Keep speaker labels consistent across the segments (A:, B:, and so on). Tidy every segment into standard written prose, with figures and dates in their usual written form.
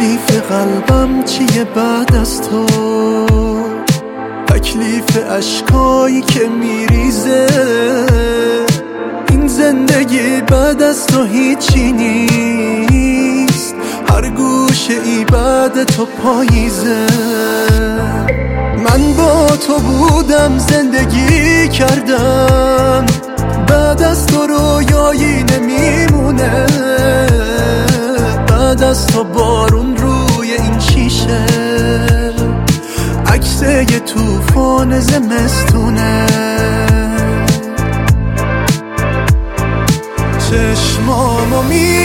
A: تکلیف قلبم چیه بعد از تو؟ تکلیف اشکایی که میریزه. این زندگی بعد از تو هیچی نیست، هر گوشه ای بعد تو پاییزه. من با تو بودم، زندگی کردم، بعد از تو رویایی نمیمونه. بعد از تو بارون روی این شیشه، عکس یه طوفان زمستونه. چشمامو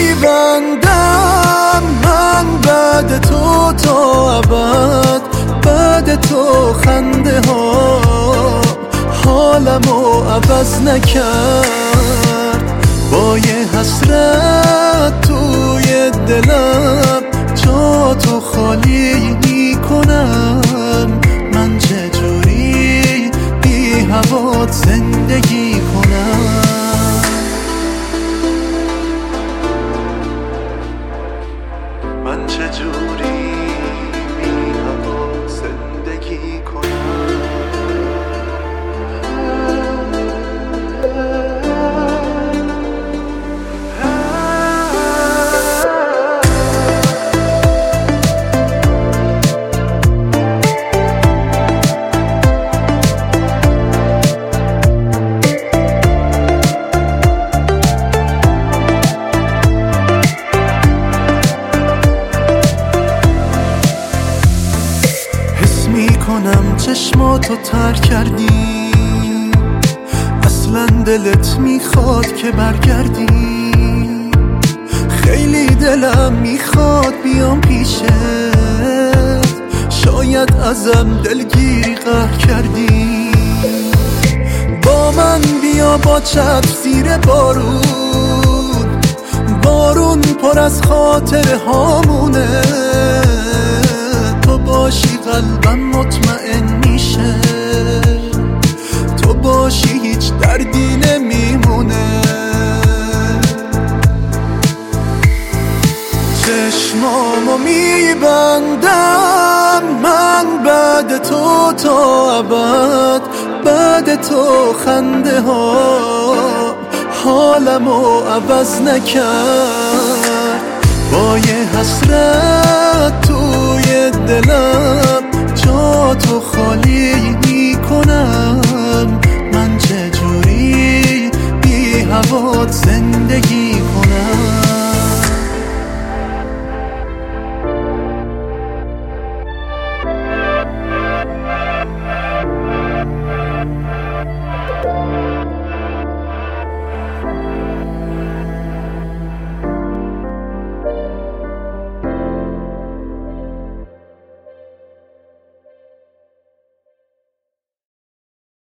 A: میبندم من بعد تو تا ابد، بعد تو خنده ها حالمو عوض نکرد. با یه حسرت توی دلم جا تو خالی میکنم. من چجوری بی هوات زندگی کنم؟ من چجوری بی هوات زندگی کنم؟ میکنم چشماتو تر کردی، اصلا دلت میخواد که برگردی. خیلی دلم میخواد بیام پیشت، شاید ازم دلگیری قهر کردی. با من بیا با چتر زیر بارون، بارون پر از خاطره هامونه. تو باشی قلبم مطمئن میشه، تو باشی هیچ دردی نمیمونه. چشمامو میبندم من بعد تو تا ابد، بعد تو خنده ها حالمو عوض نکرد. با یه حسرت توی دلم جا تو خالی میکنم. من چجوری بی هوات زندگی کنم؟